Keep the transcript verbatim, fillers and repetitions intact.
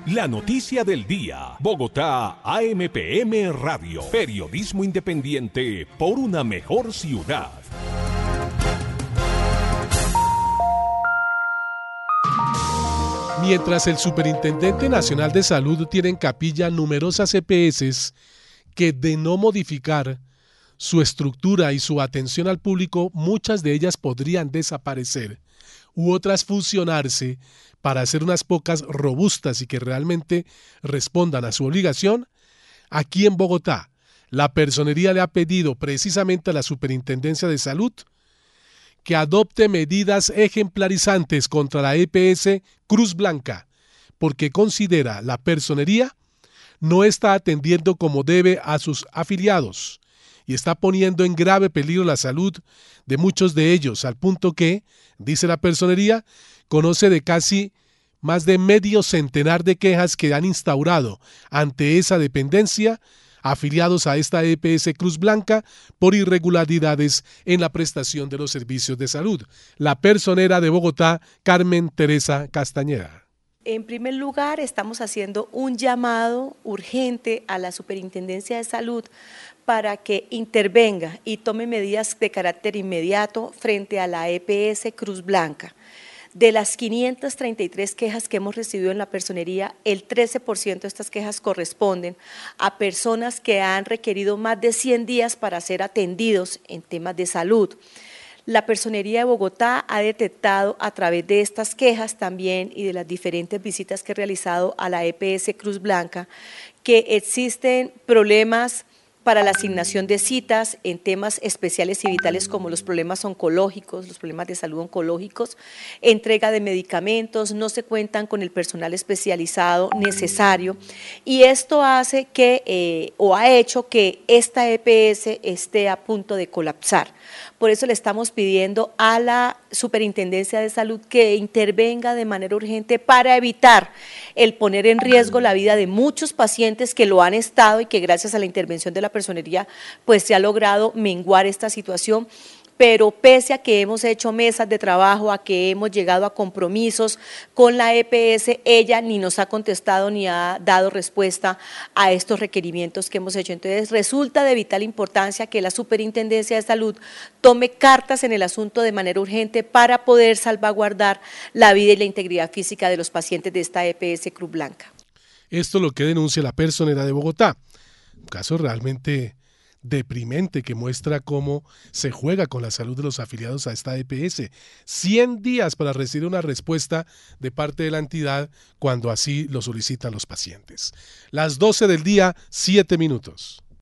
La noticia del día. Bogotá, A M P M Radio. Periodismo independiente por una mejor ciudad. Mientras el Superintendente Nacional de Salud tiene en capilla numerosas E P S que, de no modificar su estructura y su atención al público, muchas de ellas podrían desaparecer u otras fusionarse para hacer unas pocas robustas y que realmente respondan a su obligación, aquí en Bogotá, la Personería le ha pedido precisamente a la Superintendencia de Salud que adopte medidas ejemplarizantes contra la E P S Cruz Blanca, porque considera la Personería no está atendiendo como debe a sus afiliados y está poniendo en grave peligro la salud de muchos de ellos, al punto que, dice la Personería, conoce de casi más de medio centenar de quejas que han instaurado ante esa dependencia afiliados a esta E P S Cruz Blanca por irregularidades en la prestación de los servicios de salud. La personera de Bogotá, Carmen Teresa Castañeda. En primer lugar, estamos haciendo un llamado urgente a la Superintendencia de Salud para que intervenga y tome medidas de carácter inmediato frente a la E P S Cruz Blanca. De las quinientas treinta y tres quejas que hemos recibido en la personería, el trece por ciento de estas quejas corresponden a personas que han requerido más de cien días para ser atendidos en temas de salud. La Personería de Bogotá ha detectado a través de estas quejas también y de las diferentes visitas que he realizado a la E P S Cruz Blanca que existen problemas para la asignación de citas en temas especiales y vitales como los problemas oncológicos, los problemas de salud oncológicos, entrega de medicamentos, no se cuentan con el personal especializado necesario y esto hace que, eh, o ha hecho que esta E P S esté a punto de colapsar. Por eso le estamos pidiendo a la Superintendencia de Salud que intervenga de manera urgente para evitar el poner en riesgo la vida de muchos pacientes que lo han estado y que gracias a la intervención de la Personería pues se ha logrado menguar esta situación. Pero pese a que hemos hecho mesas de trabajo, a que hemos llegado a compromisos con la E P S, ella ni nos ha contestado ni ha dado respuesta a estos requerimientos que hemos hecho. Entonces resulta de vital importancia que la Superintendencia de Salud tome cartas en el asunto de manera urgente para poder salvaguardar la vida y la integridad física de los pacientes de esta E P S Cruz Blanca. Esto es lo que denuncia la Personera de Bogotá, un caso realmente deprimente que muestra cómo se juega con la salud de los afiliados a esta E P S. cien días para recibir una respuesta de parte de la entidad cuando así lo solicitan los pacientes. Las doce del día, siete minutos.